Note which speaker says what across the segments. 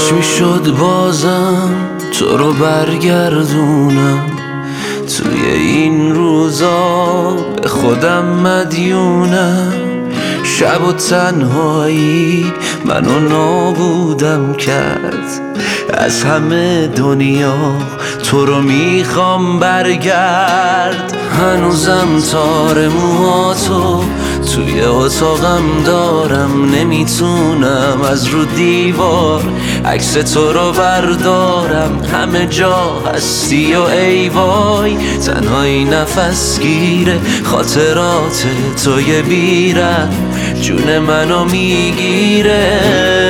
Speaker 1: کاش میشد بازم تو رو برگردونم توی این روزا به خودم مدیونم شب و تنهایی منو نابودم کرد از همه دنیا تو رو میخوام برگرد هنوزم تار موهاتو توی اتاقم دارم نمیتونم از رو دیوار عکس تو رو بردارم همه جا هستی و ای وای تنهایی نفس گیره خاطرات توی بیرم جون منو میگیره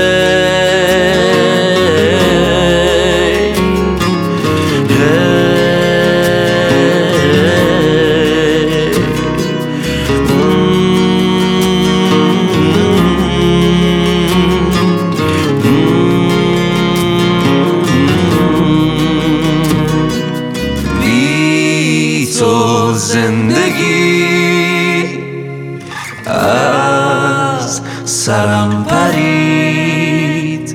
Speaker 1: تو زندگی از سرم پرید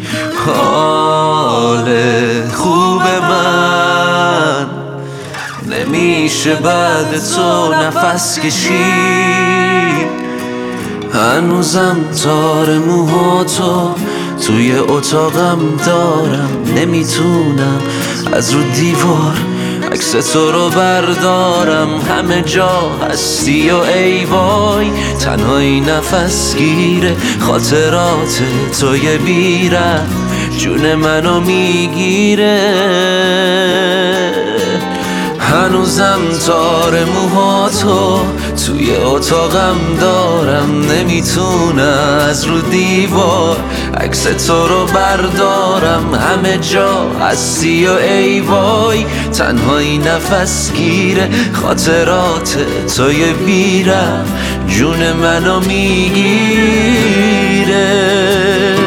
Speaker 1: حال خوب من نمیشه بعد تو نفس کشید هنوزم تار موهاتو توی اتاقم دارم نمیتونم از رو دیوار عکس تو رو بردارم همه جا هستی و ای وای تنهایی نفس گیره خاطرات توی بیرم جون منو میگیره هنوزم تار موهاتو توی اتاقم دارم نمیتونم از رو دیوار عکس تو رو بردارم همه جا هستی و ای وای تنهایی نفس گیره خاطرات توی بیرم جون منو میگیره